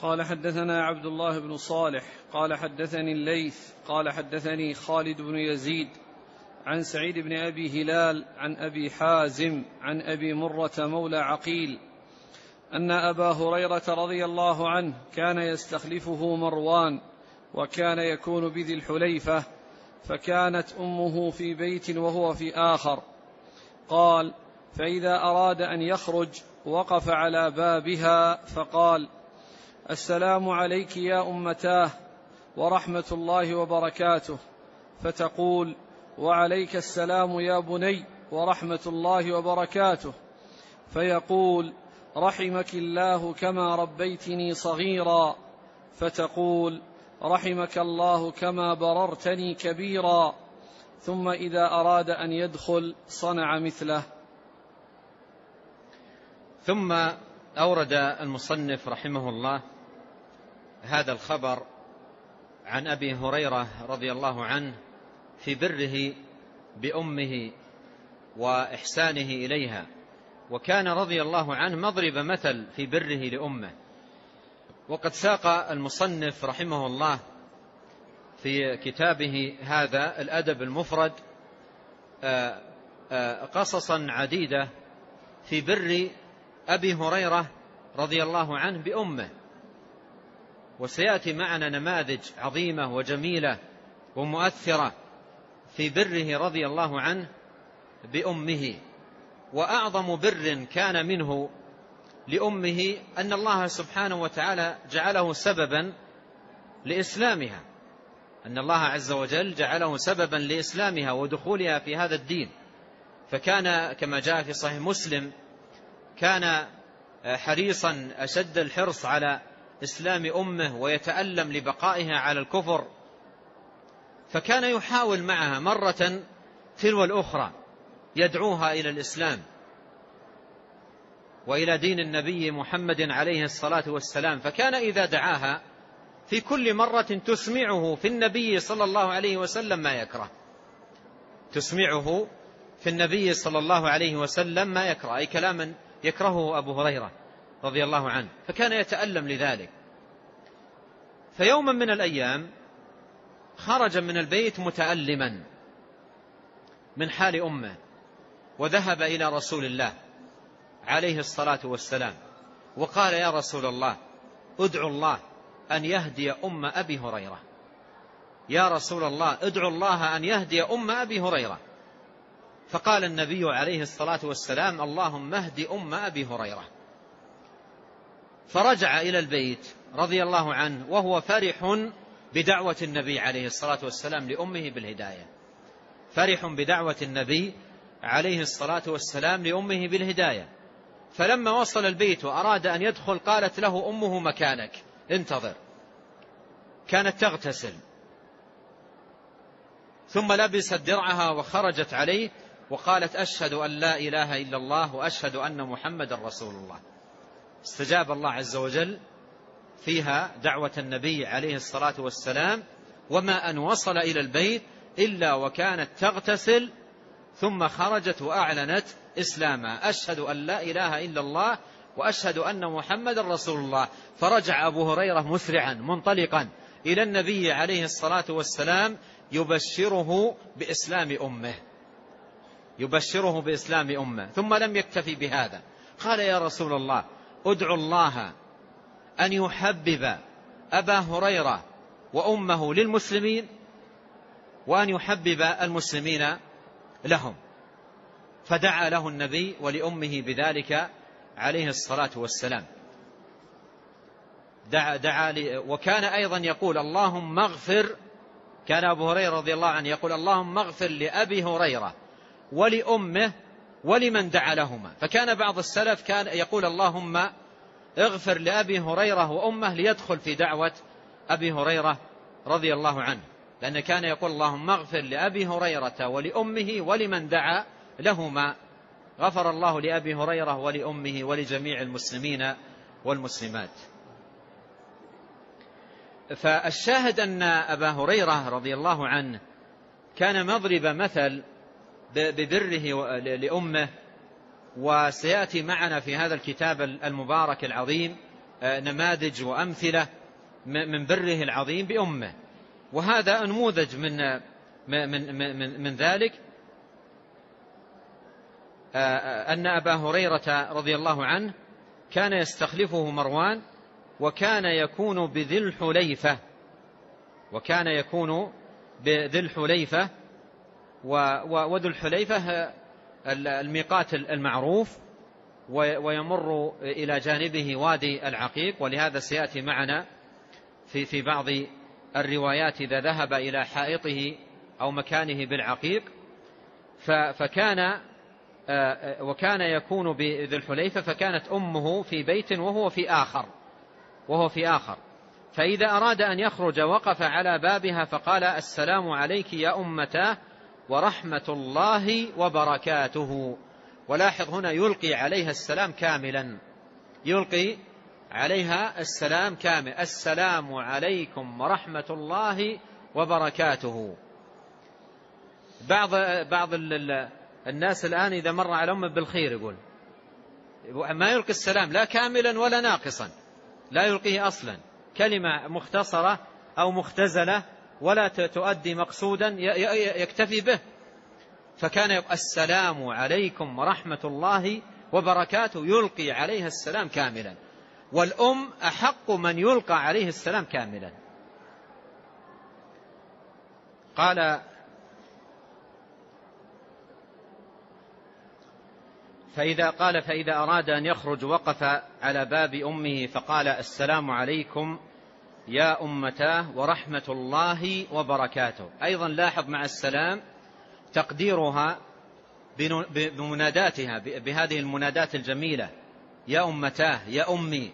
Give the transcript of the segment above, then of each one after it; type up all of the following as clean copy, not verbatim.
قال حدثنا عبد الله بن صالح قال حدثني الليث قال حدثني خالد بن يزيد عن سعيد بن أبي هلال عن أبي حازم عن أبي مرة مولى عقيل أن أبا هريرة رضي الله عنه كان يستخلفه مروان وكان يكون بذي الحليفة، فكانت أمه في بيت وهو في آخر. قال: فإذا أراد أن يخرج وقف على بابها فقال: السلام عليك يا أمتاه ورحمة الله وبركاته، فتقول: وعليك السلام يا بني ورحمة الله وبركاته، فيقول: رحمك الله كما ربيتني صغيرا، فتقول: رحمك الله كما بررتني كبيرا، ثم إذا أراد أن يدخل صنع مثله. ثم أورد المصنف رحمه الله هذا الخبر عن أبي هريرة رضي الله عنه في بره بأمه وإحسانه إليها، وكان رضي الله عنه مضرب مثل في بره لأمه. وقد ساق المصنف رحمه الله في كتابه هذا الأدب المفرد قصصا عديدة في بر أبي هريرة رضي الله عنه بأمه، وسيأتي معنا نماذج عظيمة وجميلة ومؤثرة في بره رضي الله عنه بأمه. وأعظم بر كان منه لأمه أن الله سبحانه وتعالى جعله سببا لإسلامها، أن الله عز وجل جعله سببا لإسلامها ودخولها في هذا الدين. فكان كما جاء في صحيح مسلم كان حريصا أشد الحرص على إسلام أمه ويتألم لبقائها على الكفر، فكان يحاول معها مرة تلو الأخرى يدعوها إلى الإسلام وإلى دين النبي محمد عليه الصلاة والسلام. فكان إذا دعاها في كل مرة تسمعه في النبي صلى الله عليه وسلم ما يكره، تسمعه في النبي صلى الله عليه وسلم ما يكره، أي كلاما يكرهه أبو هريرة رضي الله عنه، فكان يتألم لذلك. فيوما من الأيام خرج من البيت متألما من حال أمه، وذهب إلى رسول الله عليه الصلاة والسلام وقال: يا رسول الله، ادعو الله أن يهدي أم أبي هريرة، يا رسول الله ادعو الله أن يهدي أم أبي هريرة. فقال النبي عليه الصلاة والسلام: اللهم اهد أم أبي هريرة. فرجع إلى البيت رضي الله عنه وهو فرح بدعوة النبي عليه الصلاة والسلام لأمه بالهداية، فرح بدعوة النبي عليه الصلاة والسلام لأمه بالهداية. فلما وصل البيت وأراد أن يدخل قالت له أمه: مكانك، انتظر. كانت تغتسل، ثم لبست درعها وخرجت عليه وقالت: أشهد أن لا إله إلا الله وأشهد أن محمد رسول الله. استجاب الله عز وجل فيها دعوة النبي عليه الصلاة والسلام، وما أن وصل إلى البيت إلا وكانت تغتسل، ثم خرجت وأعلنت إسلامها: أشهد أن لا إله إلا الله وأشهد أن محمد رسول الله. فرجع أبو هريرة مسرعا منطلقا إلى النبي عليه الصلاة والسلام يبشره بإسلام أمه، يبشره بإسلام أمه. ثم لم يكتفي بهذا، قال: يا رسول الله، ادعو الله أن يحبب أبا هريرة وأمه للمسلمين وأن يحبب المسلمين لهم. فدعا له النبي ولأمه بذلك عليه الصلاة والسلام. دعا وكان أيضا يقول: اللهم اغفر، كان أبو هريرة رضي الله عنه يقول: اللهم اغفر لأبي هريرة ولأمه ولمن دعا لهما. فكان بعض السلف كان يقول: اللهم اغفر لأبي هريرة وأمه ليدخل في دعوة أبي هريرة رضي الله عنه، لأنه كان يقول: اللهم اغفر لأبي هريرة ولأمه ولمن دعا لهما. غفر الله لأبي هريرة ولأمه ولجميع المسلمين والمسلمات. فالشاهد أن أبا هريرة رضي الله عنه كان مضرب مثل ببره لأمه، وسيأتي معنا في هذا الكتاب المبارك العظيم نماذج وأمثلة من بره العظيم بأمه. وهذا نموذج من ذلك أن أبا هريرة رضي الله عنه كان يستخلفه مروان، وكان يكون بذي الحليفة، وذو الحليفة الميقات المعروف، ويمر إلى جانبه وادي العقيق. ولهذا سيأتي معنا في بعض الروايات إذا ذهب إلى حائطه أو مكانه بالعقيق وكان يكون بذي الحليفة، فكانت أمه في بيت وهو في آخر، فإذا أراد أن يخرج وقف على بابها فقال: السلام عليك يا أمتاه ورحمة الله وبركاته. ولاحظ هنا يلقي عليها السلام كاملا، السلام عليكم ورحمة الله وبركاته. بعض الناس الآن إذا مر على أمه بالخير يقول ما يلقي السلام لا كاملا ولا ناقصا، لا يلقيه أصلا، كلمة مختصرة أو مختزلة ولا تؤدي مقصودا يكتفي به. فكان السلام عليكم ورحمة الله وبركاته، يلقي عليها السلام كاملا، والأم أحق من يلقى عليه السلام كاملا. فإذا أراد أن يخرج وقف على باب أمه فقال: السلام عليكم يا أمتاه ورحمة الله وبركاته. أيضا لاحظ مع السلام تقديرها بمناداتها بهذه المنادات الجميلة: يا أمتاه، يا أمي.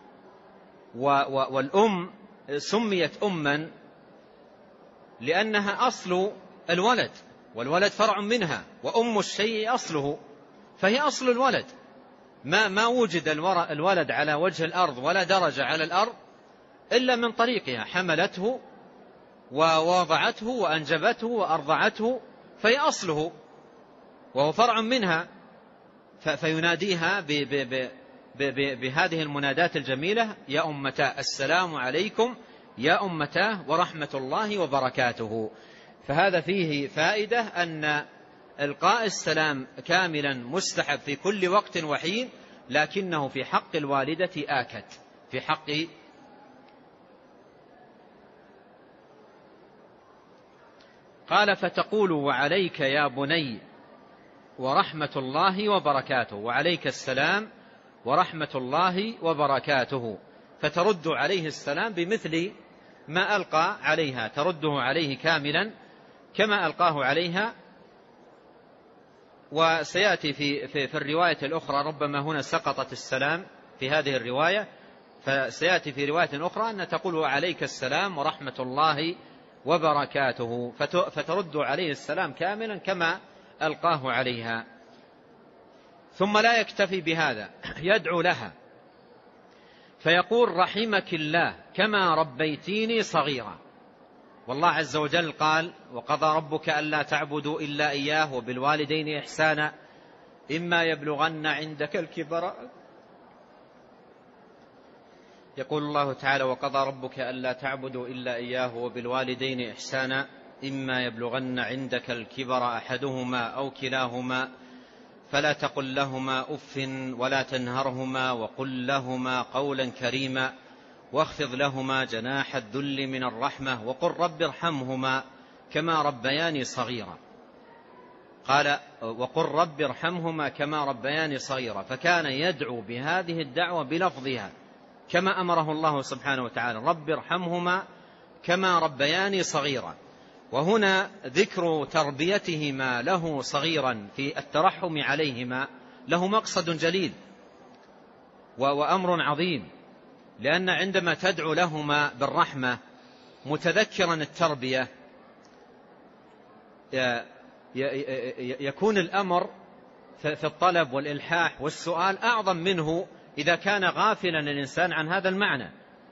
والأم سميت أما لأنها أصل الولد، والولد فرع منها، وأم الشيء أصله، فهي أصل الولد. ما وجد الولد على وجه الأرض ولا درجة على الأرض إلا من طريقها، حملته ووضعته وأنجبته وأرضعته، فهي أصله وهو فرع منها. فيناديها بهذه المنادات الجميلة: يا أمتاه، السلام عليكم يا أمتاه ورحمة الله وبركاته. فهذا فيه فائدة أن إلقاء السلام كاملا مستحب في كل وقت وحين، لكنه في حق الوالدة آكد. قال: فتقول: وعليك يا بني ورحمة الله وبركاته، وعليك السلام ورحمة الله وبركاته، فترد عليه السلام بمثل ما ألقى عليها، ترده عليه كاملا كما ألقاه عليها. وسيأتي في الرواية الأخرى، ربما هنا سقطت السلام في هذه الرواية، فسيأتي في رواية أخرى أن تقول: وعليك السلام ورحمة الله وبركاته، فترد عليه السلام كاملا كما ألقاه عليها. ثم لا يكتفي بهذا، يدعو لها فيقول: رحمك الله كما ربيتيني صغيرا. والله عز وجل قال: وقضى ربك ألا تعبدوا إلا إياه وبالوالدين إحسانا إما يبلغن عندك الكبر. يقول الله تعالى: وقضى ربك ألا تعبدوا إلا إياه وبالوالدين إحسانا إما يبلغن عندك الكبر أحدهما أو كلاهما فلا تقل لهما أف ولا تنهرهما وقل لهما قولا كريما واخفض لهما جناح الذل من الرحمة وقل رب ارحمهما كما ربياني صغيرا. قال: وقل رب ارحمهما كما ربياني صغيرا، فكان يدعو بهذه الدعوة بلفظها كما أمره الله سبحانه وتعالى: رب ارحمهما كما ربياني صغيرا. وهنا ذكر تربيتهما له صغيرا في الترحم عليهما له مقصد جليل وأمر عظيم، لأن عندما تدعو لهما بالرحمة متذكرا التربية يكون الأمر في الطلب والإلحاح والسؤال أعظم منه إذا كان غافلا الإنسان عن هذا المعنى.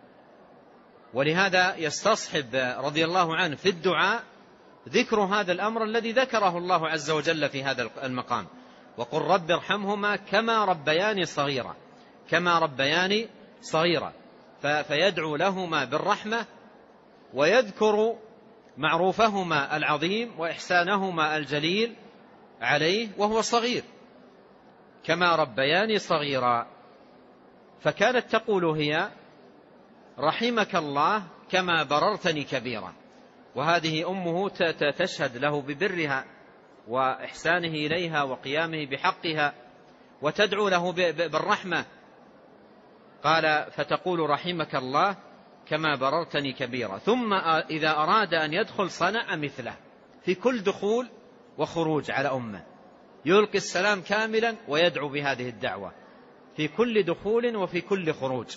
ولهذا يستصحب رضي الله عنه في الدعاء ذكر هذا الأمر الذي ذكره الله عز وجل في هذا المقام: وقل رب ارحمهما كما ربياني صغيرا، كما ربياني صغيرة، فيدعو لهما بالرحمة ويذكر معروفهما العظيم وإحسانهما الجليل عليه وهو صغير، كما ربياني صغيرا. فكانت تقول هي: رحمك الله كما بررتني كبيرا. وهذه أمه تشهد له ببرها وإحسانه إليها وقيامه بحقها، وتدعو له بالرحمة. قال: فتقول: رحمك الله كما بررتني كبيرا. ثم إذا أراد أن يدخل صنع مثله في كل دخول وخروج على أمه، يلقي السلام كاملا ويدعو بهذه الدعوة في كل دخول وفي كل خروج.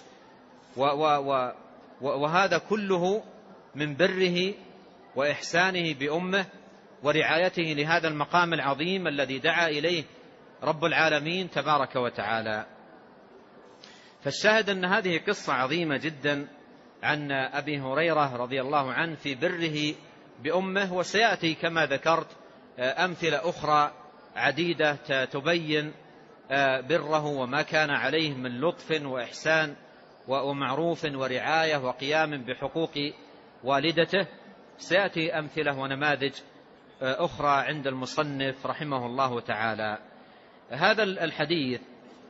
وهذا كله من بره وإحسانه بأمه ورعايته لهذا المقام العظيم الذي دعا إليه رب العالمين تبارك وتعالى. فالشاهد أن هذه قصة عظيمة جدا عن أبي هريرة رضي الله عنه في بره بأمه، وسيأتي كما ذكرت أمثلة أخرى عديدة تبين بره وما كان عليه من لطف وإحسان ومعروف ورعاية وقيام بحقوق والدته. سيأتي أمثلة ونماذج أخرى عند المصنف رحمه الله تعالى. هذا الحديث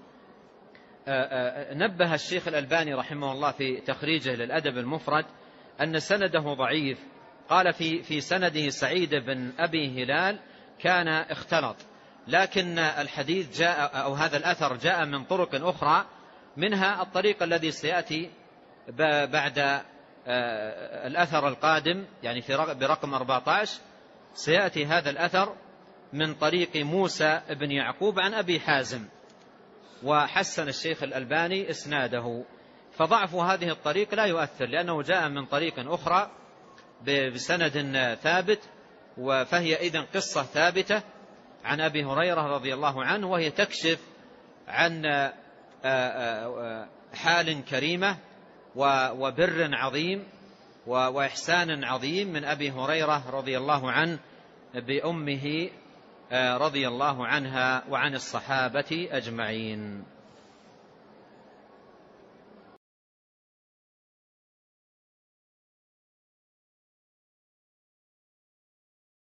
نبه الشيخ الألباني رحمه الله في تخريجه للأدب المفرد أن سنده ضعيف. قال في سنده سعيد بن أبي هلال كان اختلط، لكن الحديث جاء أو هذا الأثر جاء من طرق أخرى، منها الطريق الذي سيأتي بعد الأثر القادم، يعني برقم 14 سيأتي هذا الأثر من طريق موسى بن يعقوب عن أبي حازم، وحسن الشيخ الألباني إسناده. فضعف هذه الطريق لا يؤثر، لأنه جاء من طريق أخرى بسند ثابت، فهي إذن قصة ثابتة عن أبي هريرة رضي الله عنه، وهي تكشف عن حال كريمة وبر عظيم وإحسان عظيم من أبي هريرة رضي الله عنه بأمه رضي الله عنها وعن الصحابة أجمعين.